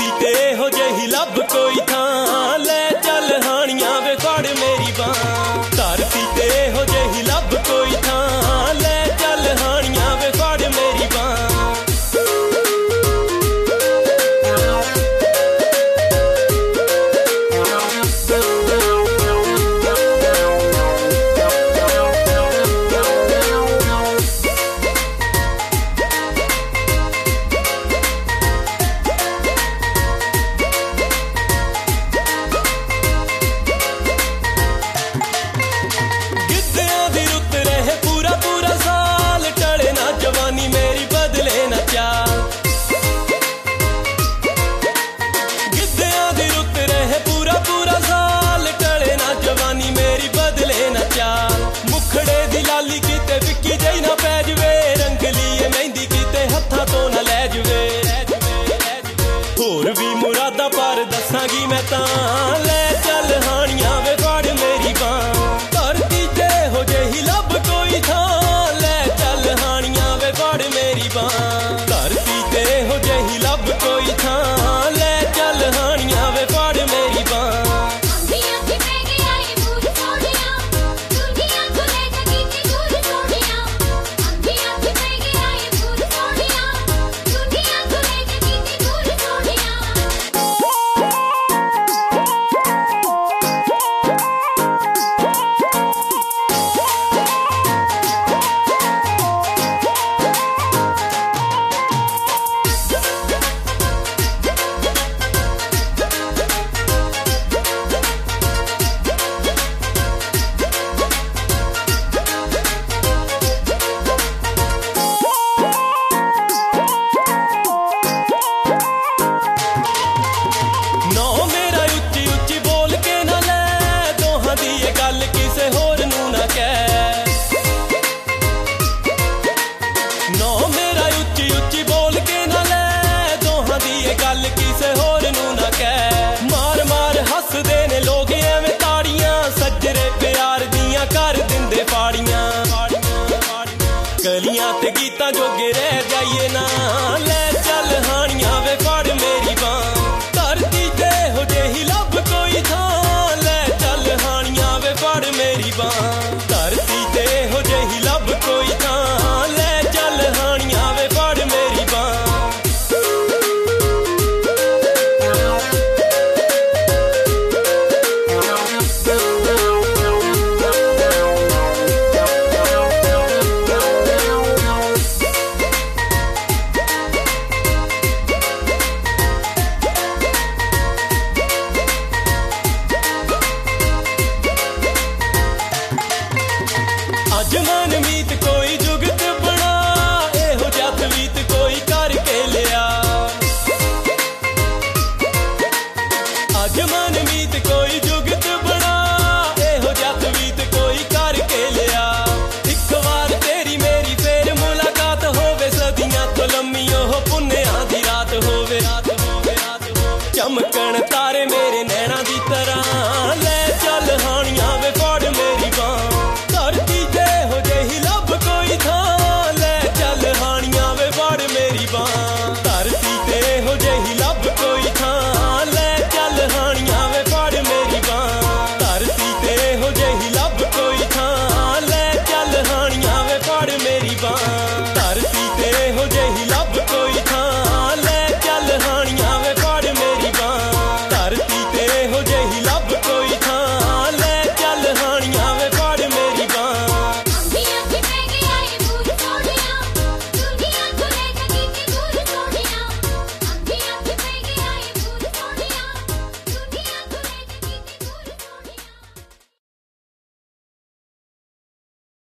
धरती ते हो जही लब कोई थां, ले चल हानियां वे फड़ मेरी बां। धरती ते हो जही लब कोई थां, ले चल हानियां वे फड़ मेरी बां। मुखड़े दी लाली किते विक्की जई ना पै जवे, रंगली मेहंदी किते हत्थां तो ना लै जवे। होर भी मुरादा पर दसांगी मैं तां, ले चल हानियां वे फड़ मेरी बां। धरती ते हो जही लब कोई थां, ले चल हानियां वे फड़ मेरी बां। धरती ते हो जही लब कोई थां, ले चल हानियां वे फड़ मेरी बां। गलियां ते गीतां जोगे रह जाइए ना, ले चल हानियां वे फड़ मेरी बां। धरती ते हो जही लब कोई थां, ले चल हानियां वे फड़ मेरी बां। धरती ते हो जही लब कोई थां, ले चल हानियां वे फड़ मेरी बां। अजमन मीत कोई जुगत बना, एहो जत वीत कोई करके लिया। अजमन मीत कोई जुगत बना, एहो जत वीत कोई करके लिया। इक बार तेरी मेरी फिर मुलाकात होवे, सदियां तो लम्मी ओह पुन्नेआं दी रात होवे। चमकण तारे मेरे नैना दी तरह, ले